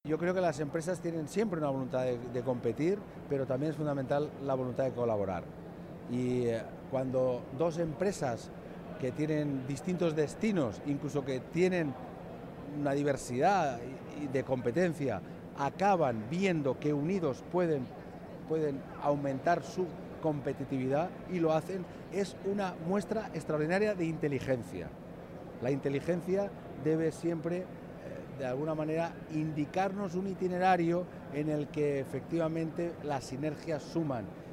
Yo creo que las empresas tienen siempre una voluntad de competir, pero también es fundamental la voluntad de colaborar. Y cuando dos empresas que tienen distintos destinos, incluso que tienen una diversidad de competencia, acaban viendo que unidos pueden aumentar su competitividad y lo hacen, es una muestra extraordinaria de inteligencia. La inteligencia debe siempre, de alguna manera, indicarnos un itinerario en el que efectivamente las sinergias suman